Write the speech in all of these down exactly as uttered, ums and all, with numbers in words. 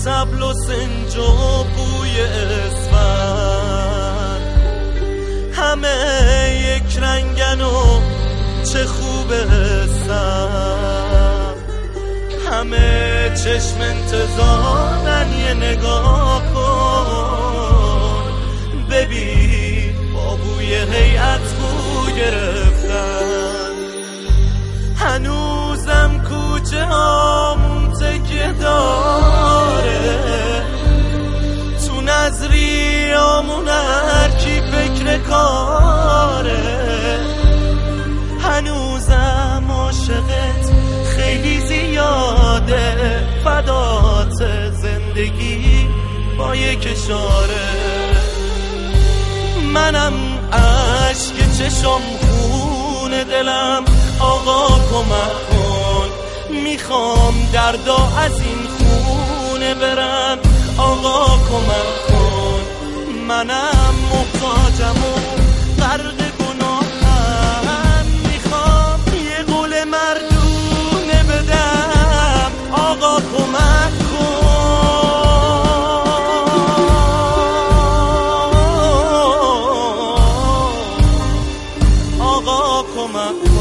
طبل و سنج و بوی اسفند، همه یک رنگن و چه خوب هستن، همه چشم انتظارن یه نگاه کن ببین با بوی هیئت بو گرفتن. هنوزم کوچه هامون تکیه داره، تو نظریامون هر کی فکر کاره، هنوزم عاشقت خیلی زیاده، فدات زندگی با یک اشاره. منم عشق چشم خون دلم، آقا کمک کن، میخوام دردا از این خونه برن، آقا کمک کن. منم محتاجم و غرق گناهم، میخوام یه قول مردونه بدم، آقا کمک کن، آقا کمک کن.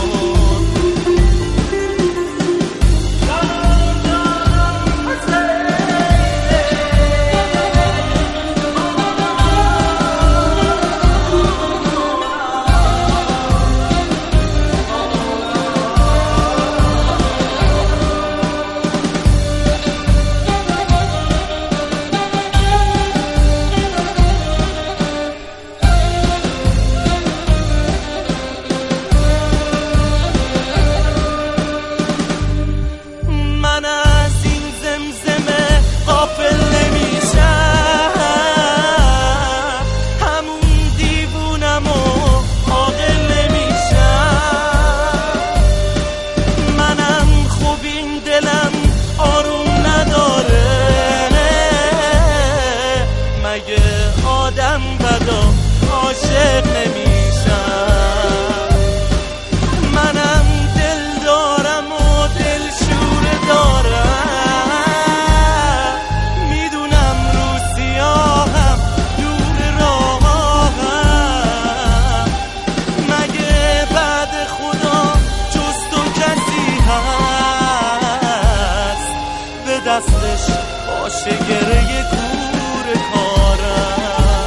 آدم بدا عاشق نمیشم، منم دل دارم و دل شوره دارم، میدونم رو سیاهم دور راهم، مگه بعد خدا جز تو کسی هست به دستش باشه گره کور کارم.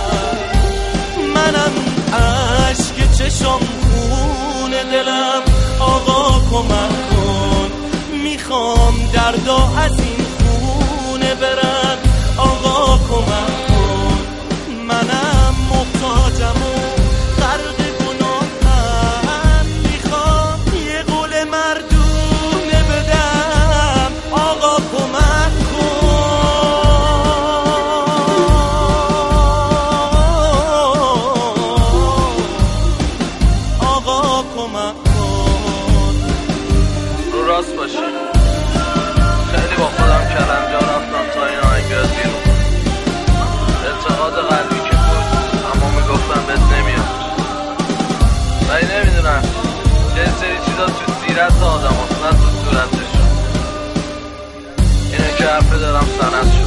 منم عشق چشم خون دلم، آقا کمک کن، میخوام دردا از این خونه برن، آقا کمک کن. منم محتاجم و غرق گناهم، میخوام یه قول مردونه بدم، آقا کمک کن، کمک کن. رو راست باشی، خیلی با خودم کلنجا رفتم تا این آهنگ بیاد بیرون. اعتقاد قلبی که بود اما میگفتم بهت نمیاد، ولی نمیدونم یه سری چیزا تو سیرت آدم هست نه تو صورتشون. اینه که حرفه دارم سنت